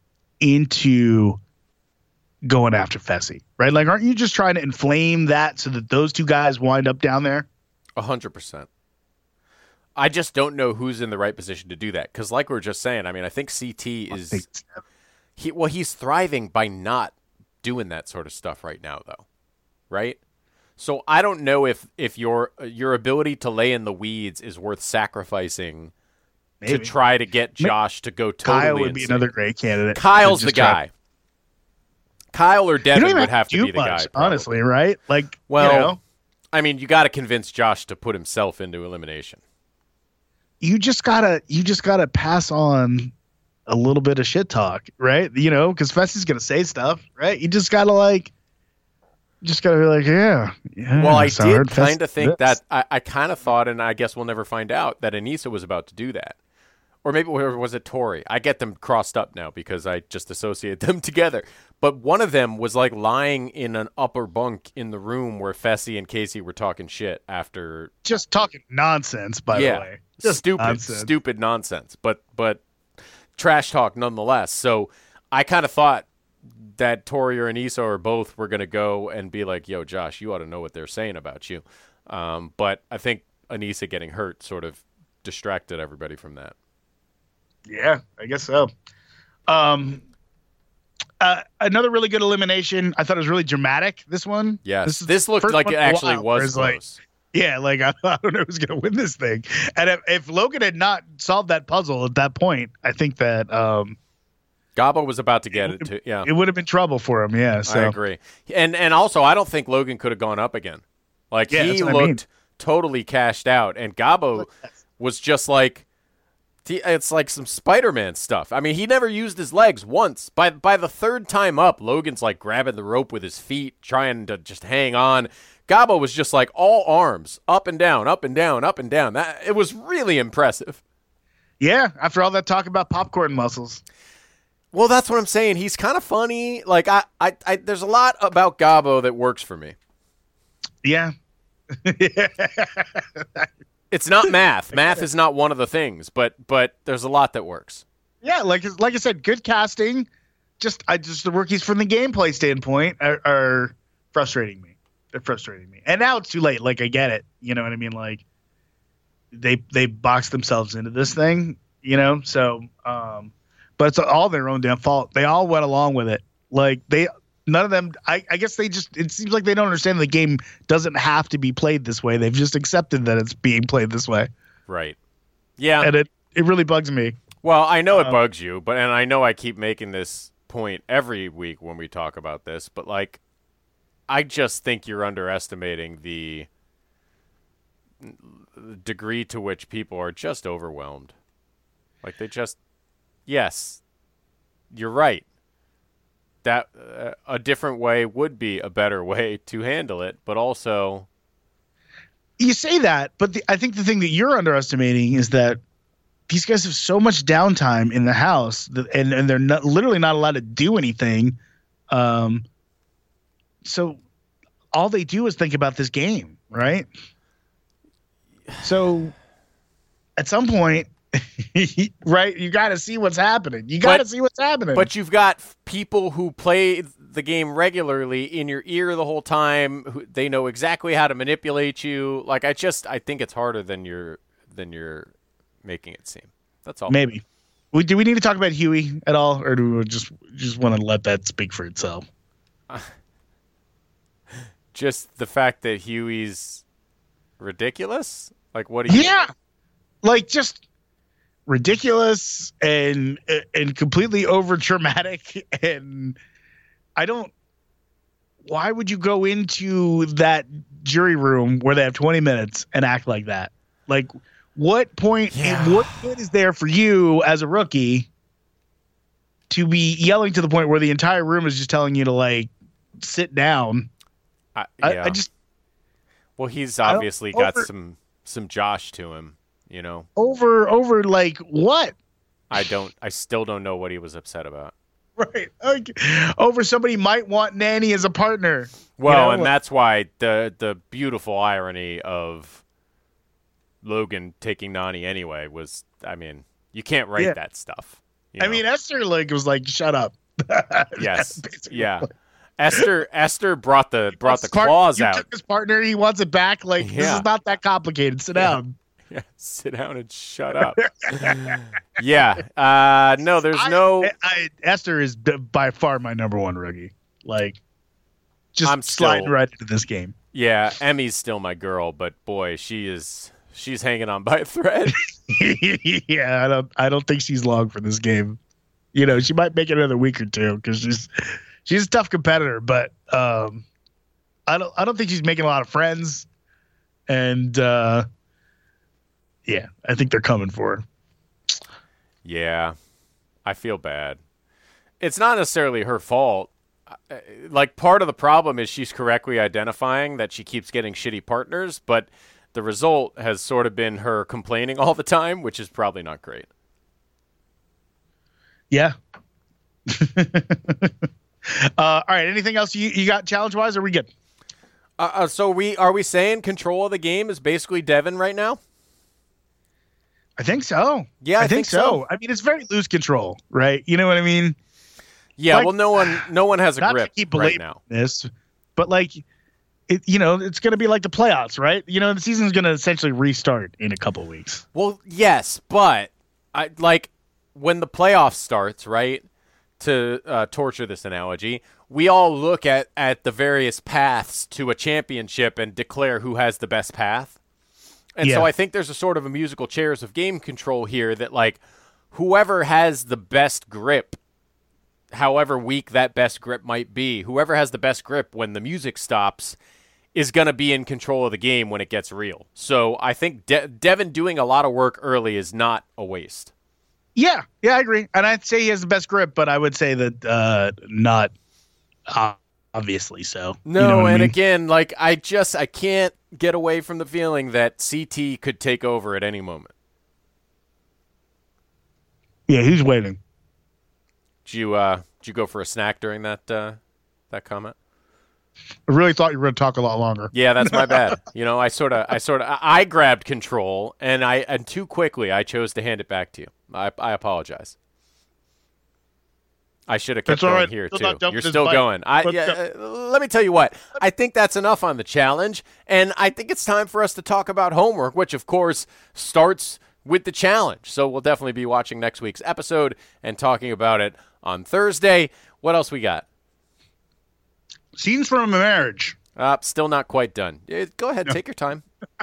into going after Fessy? Right? Like, aren't you just trying to inflame that so that those two guys wind up down there? A hundred percent. I just don't know who's in the right position to do that. Because like we were just saying, I mean, I think C T is he well, he's thriving by not doing that sort of stuff right now, though, right? So I don't know if if your your ability to lay in the weeds is worth sacrificing Maybe. to try to get Josh to go totally Kyle would be insane. another great candidate. Kyle's to the just try- guy. Kyle or You Devin don't even would have to to do be the much, guy. probably. honestly, right? Like, Well, you know, I mean, you got to convince Josh to put himself into elimination. you just gotta you just gotta pass on a little bit of shit talk, right? You know, because Fessy's gonna say stuff, right? You just gotta like, just gotta be like, yeah, yeah. Well, I so did heard Fessy kind of think this. that I, I kind of thought, and I guess we'll never find out, that Anissa was about to do that. Or maybe or was it Tori? I get them crossed up now because I just associate them together. But one of them was like lying in an upper bunk in the room where Fessy and Casey were talking shit after. just talking nonsense, by yeah, the way. Just stupid, nonsense. stupid nonsense. But but trash talk nonetheless. So I kind of thought that Tori or Anissa or both were going to go and be like, "Yo, Josh, you ought to know what they're saying about you." Um, but I think Anissa getting hurt sort of distracted everybody from that. Yeah, I guess so. Um, uh, another really good elimination. I thought it was really dramatic. This one. Yes, this, this, is the looked first like one it in a actually while where was it's like, close. yeah, like I, I don't know who's gonna win this thing. And if, if Logan had not solved that puzzle at that point, I think that um, Gabo was about to get it, too. Yeah, it would have been trouble for him. Yeah, so I agree. And and also, I don't think Logan could have gone up again. Like Yeah, he that's what I looked mean. totally cashed out, and Gabo was just like. It's like some Spider-Man stuff. I mean, he never used his legs once. By by the third time up, Logan's like grabbing the rope with his feet, trying to just hang on. Gabo was just like all arms, up and down, up and down, up and down. That it was really impressive. yeah. After all that talk about popcorn muscles, Well, that's what I'm saying. He's kind of funny. Like I, I, I, there's a lot about Gabo that works for me. yeah. It's not math. Math is not one of the things, but but there's a lot that works. Yeah, like like I said, good casting. Just I just the rookies from the gameplay standpoint are, are frustrating me. They're frustrating me. And now it's too late. Like I get it. You know what I mean? Like they they boxed themselves into this thing, you know? So um but it's all their own damn fault. They all went along with it. Like they none of them I, I guess they just it seems like they don't understand the game doesn't have to be played this way. They've just accepted that it's being played this way. Right. Yeah. And it, it really bugs me. Well, I know it Um, bugs you, but and I know I keep making this point every week when we talk about this, but like I just think you're underestimating the degree to which people are just overwhelmed. Like they just yes. You're right. That uh, a different way would be a better way to handle it, but also You say that, but the, I think the thing that you're underestimating is that these guys have so much downtime in the house, that, and and they're not, literally not allowed to do anything. Um, so all they do is think about this game, right? So at some point, right, you got to see what's happening. You got to But- see what's happening. But you've got f- people who play the game regularly in your ear the whole time. Who, they know exactly how to manipulate you. Like I just, I think it's harder than you're than you're making it seem. That's all. maybe. We, do we need to talk about Huey at all, or do we just just want to let that speak for itself? Just the fact that Huey's ridiculous. Like what do you? Yeah, like just ridiculous and and completely over dramatic. And I don't. Why would you go into that jury room where they have twenty minutes and act like that? Like, what point? Yeah. What good is there for you as a rookie to be yelling to the point where the entire room is just telling you to like sit down? I, I, yeah. I just well, he's I don't- obviously got over- some some Josh to him. You know, over over like what? I don't. I still don't know what he was upset about. Right. Like, over somebody might want Nanny as a partner. Well, know, and like- that's why the the beautiful irony of Logan taking Nani anyway was, I mean, you can't write Yeah. that stuff. you I know? mean, Esther like was like, "Shut up." yes, Basically. yeah. Esther Esther brought the brought the Part- claws you out. took his partner. He wants it back. Like this Yeah. is not that complicated. Sit down. Yeah, sit down and shut up. yeah. Uh, no, there's I- no. I, I, Esther is b- by far my number one rookie. Like, just I'm sliding still- right into this game. Yeah, Emmy's still my girl, but boy, she is she's hanging on by a thread. yeah, I don't I don't think she's long for this game. You know, she might make it another week or two because she's she's a tough competitor, but um, I don't I don't think she's making a lot of friends. And uh, yeah, I think they're coming for her. Yeah, I feel bad. It's not necessarily her fault. Uh, Like, part of the problem is she's correctly identifying that she keeps getting shitty partners, but the result has sort of been her complaining all the time, which is probably not great. Yeah. uh, all right. Anything else you, you got challenge wise? Or are we good? Uh, uh, so we are we saying control of the game is basically Devin right now? I think so. Yeah, I I, think, think so. so. I mean, it's very loose control, right? You know what I mean? Yeah, Like, well, no one no one has a Not grip to keep right belaboring now. this, but like, it, you know, it's going to be like the playoffs, right? You know, the season's going to essentially restart in a couple of weeks. Well, yes, but I like when the playoff starts, right? To uh, torture this analogy, we all look at, at the various paths to a championship and declare who has the best path. And so Yeah. I think there's a sort of a musical chairs of game control here that, like, whoever has the best grip, however weak that best grip might be, whoever has the best grip when the music stops is going to be in control of the game when it gets real. So I think De- Devin doing a lot of work early is not a waste. Yeah, yeah, I agree. And I'd say he has the best grip, but I would say that uh, not uh, obviously so. No, You know what I and mean? again, like, I just I can't get away from the feeling that C T could take over at any moment. Yeah, he's waiting. Did you uh, did you go for a snack during that uh, that comment? I really thought you were going to talk a lot longer. Yeah, that's my bad. You know, I sort of I sort of I grabbed control and I and too quickly I chose to hand it back to you. I I apologize. I should have kept That's all going right. here Still too. not done You're with this still bite. going. I Let's yeah, uh, let me tell you what. I think that's enough on the challenge, and I think it's time for us to talk about homework, which of course starts with the challenge. So we'll definitely be watching next week's episode and talking about it on Thursday. What else we got? Scenes from a marriage. Uh, still not quite done. Eh, Go ahead, take your time.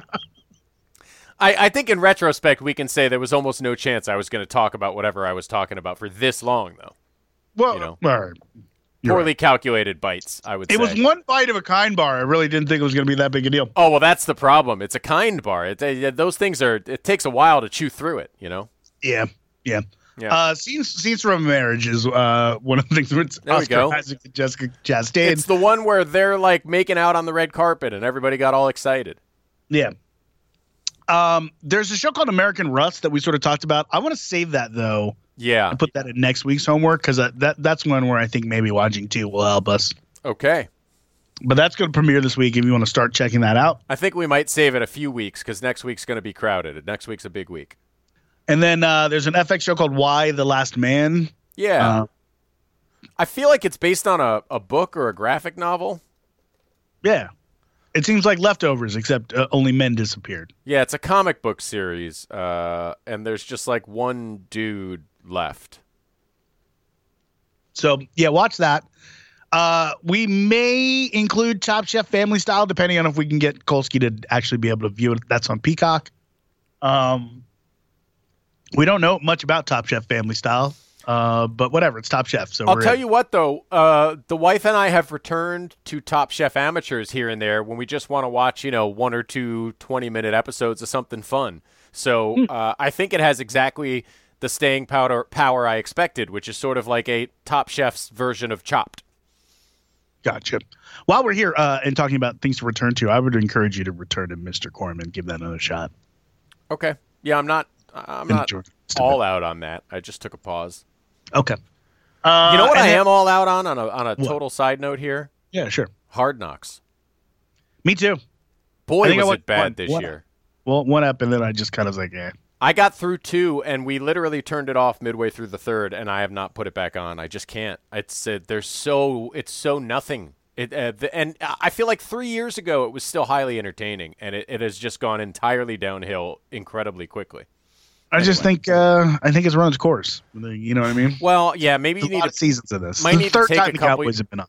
I, I think in retrospect, we can say there was almost no chance I was going to talk about whatever I was talking about for this long, though. Well, You know. all right. You're Poorly right. calculated bites, I would It say. was one bite of a kind bar. I really didn't think it was going to be that big a deal. Oh, well, that's the problem. It's a kind bar. It, uh, those things are, it takes a while to chew through it, you know? Yeah, yeah. Yeah. Uh, scenes, scenes from a marriage is uh, one of the things with There we Oscar go. Isaac and Jessica Chastain. It's the one where they're, like, making out on the red carpet and everybody got all excited. Yeah. Um, there's a show called American Rust that we sort of talked about. I want to save that though Yeah. and put that in next week's homework because that, that that's one where I think maybe watching two will help us. Okay. But that's going to premiere this week if you want to start checking that out. I think we might save it a few weeks because next week's going to be crowded. Next week's a big week. And then uh, there's an F X show called Why the Last Man. Yeah. Uh, I feel like it's based on a, a book or a graphic novel. Yeah. It seems like Leftovers, except uh, only men disappeared. Yeah, it's a comic book series, uh, and there's just like one dude left. So, yeah, watch that. Uh, we may include Top Chef Family Style, depending on if we can get Kolsky to actually be able to view it. That's on Peacock. Um, we don't know much about Top Chef Family Style, uh, but whatever. It's Top Chef. So I'll we're tell in. you what, though, uh, the wife and I have returned to Top Chef Amateurs here and there when we just want to watch, you know, one or two twenty-minute episodes of something fun. So uh, I think it has exactly the staying power, power I expected, which is sort of like a Top Chef's version of Chopped. Gotcha. While we're here uh, and talking about things to return to, I would encourage you to return to Mister Corman. Give that another shot. Okay. Yeah, I'm not. I'm not Enjoy. all out on that. I just took a pause. Okay. Uh, You know what and I then- am all out on on a on a What? total side note here? Yeah, sure. Hard Knocks. Me too. I Boy, think I was watched it bad one- this one- year. Well, one up, and then I just kind of was like, eh. I got through two, and we literally turned it off midway through the third, and I have not put it back on. I just can't. It's uh, there's so it's so nothing. It uh, the, and I feel like three years ago it was still highly entertaining, and it, it has just gone entirely downhill incredibly quickly. I just think uh, I think it's run its course. You know what I mean? Well, yeah, maybe There's you a need lot to of seasons of this. might The need to third take time a the couple- Cowboys have been on.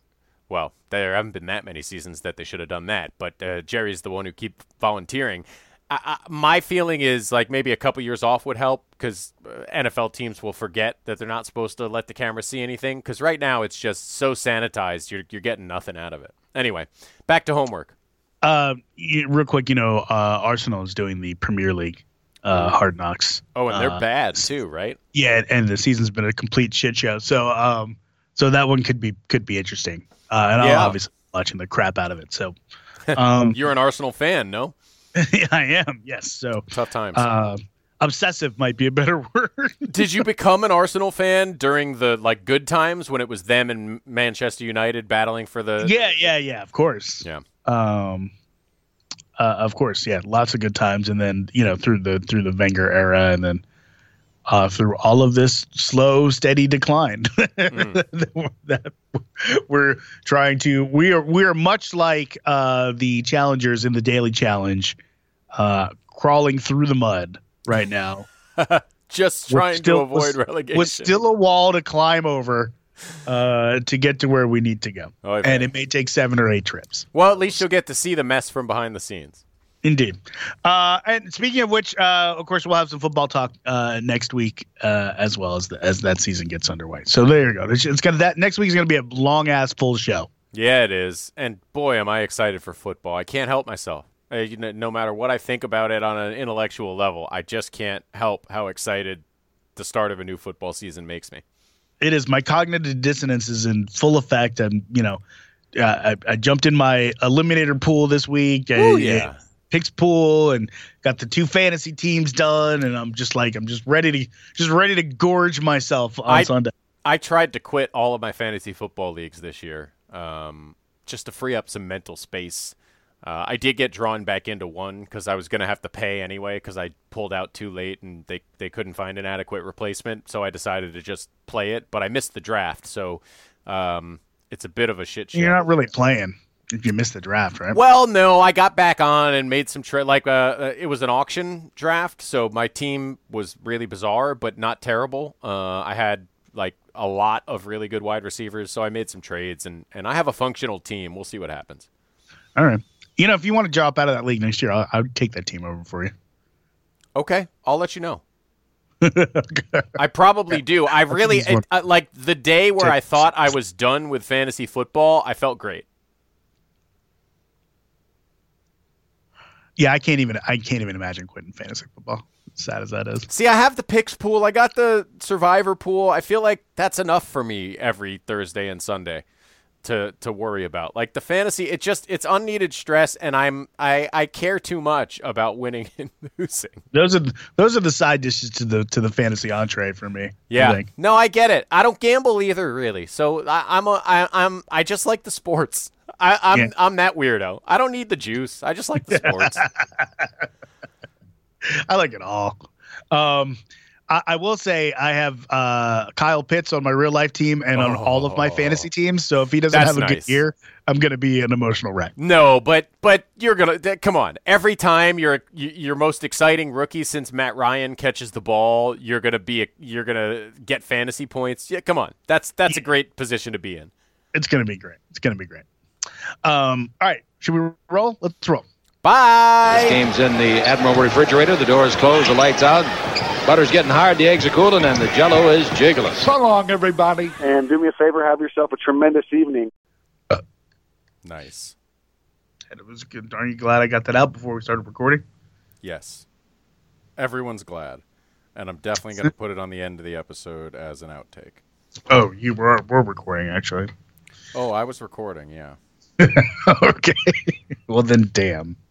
well, there haven't been that many seasons that they should have done that, but uh, Jerry's the one who keep volunteering. I, I, my feeling is like maybe a couple years off would help because uh, N F L teams will forget that they're not supposed to let the camera see anything because right now it's just so sanitized, you're, you're getting nothing out of it. Anyway, back to homework. Uh, you, real quick, you know, uh, Arsenal is doing the Premier League uh, Hard Knocks. Oh, and they're uh, bad too, right? Yeah, and the season's been a complete shit show. So, um, so that one could be could be interesting. Uh, and Yeah. I'm obviously watching the crap out of it. So, um, You're an Arsenal fan, no? yeah, I am. Yes. So Tough times. uh, obsessive might be a better word. Did you become an Arsenal fan during the like good times when it was them and Manchester United battling for the? yeah, yeah, yeah. Of course. Yeah. Um, uh, of course, yeah. Lots of good times, and then you know through the through the Wenger era, and then uh, through all of this slow, steady decline mm. that we're trying to. We are we are much like uh, the challengers in the Daily Challenge, uh, crawling through the mud right now. Just trying still, to avoid with, relegation. With still a wall to climb over uh, to get to where we need to go. Oh, and it may take seven or eight trips. Well, at least you'll get to see the mess from behind the scenes. Indeed. Uh, and speaking of which, uh, of course, we'll have some football talk uh, next week uh, as well as the, as that season gets underway. So there you go. It's, it's gonna that next week is going to be a long ass full show. Yeah, it is. And boy, am I excited for football. I can't help myself. Uh, you know, no matter what I think about it on an intellectual level, I just can't help how excited the start of a new football season makes me. It is. My cognitive dissonance is in full effect. I'm, you know, uh, I, I jumped in my eliminator pool this week. Oh I, yeah, I, picks pool and got the two fantasy teams done, and I'm just like, I'm just ready to, just ready to gorge myself on I, Sunday. I tried to quit all of my fantasy football leagues this year, um, just to free up some mental space. Uh, I did get drawn back into one because I was going to have to pay anyway because I pulled out too late and they, they couldn't find an adequate replacement. So I decided to just play it, but I missed the draft. So um, it's a bit of a shit show. You're not really playing if you missed the draft, right? Well, no, I got back on and made some trade. Like uh, it was an auction draft. So my team was really bizarre, but not terrible. Uh, I had like a lot of really good wide receivers. So I made some trades and, and I have a functional team. We'll see what happens. All right. You know, if you want to drop out of that league next year, I'll, I'll take that team over for you. Okay, I'll let you know. I probably do. I really it, uh, like the day where I thought I was done with fantasy football. I felt great. Yeah, I can't even. I can't even imagine quitting fantasy football. As sad as that is. See, I have the picks pool. I got the survivor pool. I feel like that's enough for me every Thursday and Sunday to to worry about. Like the fantasy, it just it's unneeded stress, and I'm I I care too much about winning and losing. Those are those are the side dishes to the to the fantasy entree for me. Yeah, I no, I get it. I don't gamble either, really. So I, I'm a I, I'm I just like the sports. I, I'm Yeah. I'm that weirdo. I don't need the juice. I just like the sports. I like it all. Um, I, I will say I have uh, Kyle Pitts on my real life team and on all of my fantasy teams. So if he doesn't That's have a nice. good year, I'm going to be an emotional wreck. No, but but you're gonna th- come on. Every time you're you- your most exciting rookie since Matt Ryan catches the ball, you're gonna be a, you're gonna get fantasy points. Yeah, come on. That's that's a great position to be in. It's going to be great. It's going to be great. Um, all right, should we roll? Let's roll. Bye. This game's in the Admiral refrigerator. The door's closed. The lights out. Butter's getting hard. The eggs are cooling, and the Jell-O is jiggling. So long, everybody. And do me a favor. Have yourself a tremendous evening. Nice. And it was good. Aren't you glad I got that out before we started recording? Yes. Everyone's glad, and I'm definitely gonna put it on the end of the episode as an outtake. Oh, you were we're recording actually. Oh, I was recording. Yeah. Okay. Well then, damn.